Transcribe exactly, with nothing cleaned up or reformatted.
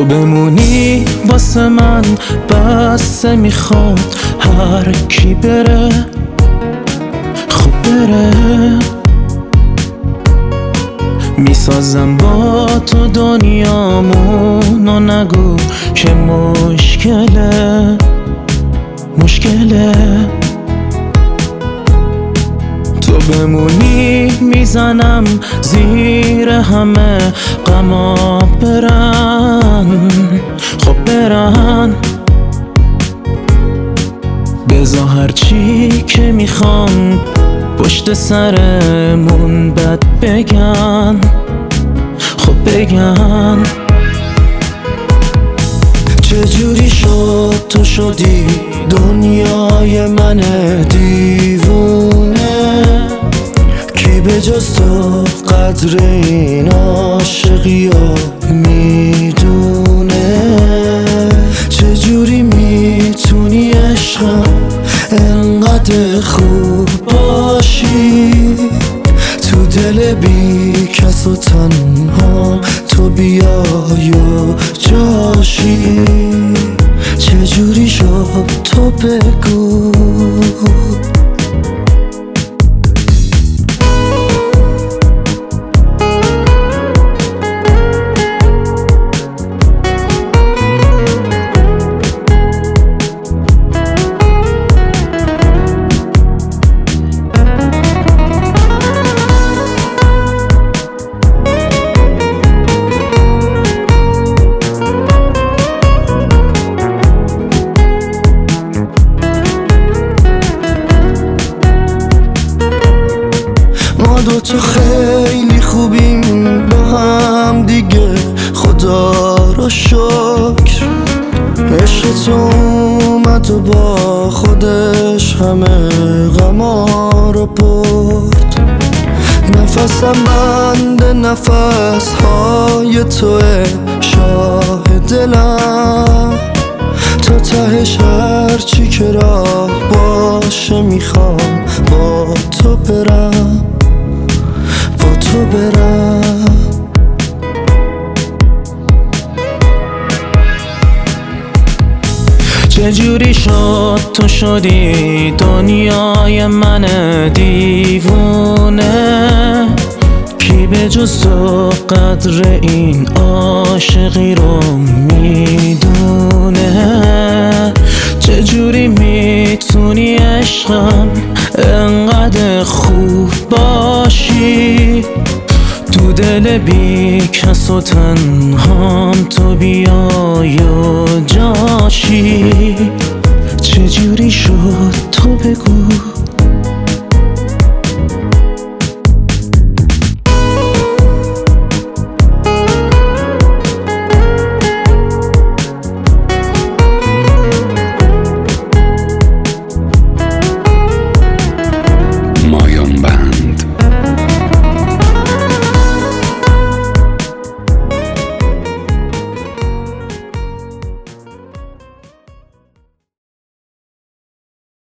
تو بمونی واسه من بسه، میخواد هر کی بره خب بره. میسازم با تو دنیامون و نگو که مشکله مشکله. تو بمونی میزنم زیر همه غما برن خب برن. بذار هرچی که میخوان پشت سرمون بد بگن خب بگن. چجوری شد تو شدی دنیای من دیوونه، کی به جز تو قدر این عاشقی رو میدونه. چجوری میتونی عشقم انقدر خوب باشی، تو دل بی کس و تنها تو بیای و جاشی. چجوری شد تو بگو. ما دوتا خیلی خوبیم با هم دیگه، خدا رو شکر. عشق تو اومد و با خودش همه غما رو برد. نفسم بند نفس های توه، شاه دلم. تا تهش هرچی که راه باشه میخوام با تو برم با تو برم. چجوری شد تو شدی دنیای من دیوونه، کی به جز تو قدر این عاشقی رو میدونه. چجوری میتونی عشقم انقدر خوب باشی، تو دل بی کس و تنهام تو بیای و جاشی. چجوری شد تو بگو.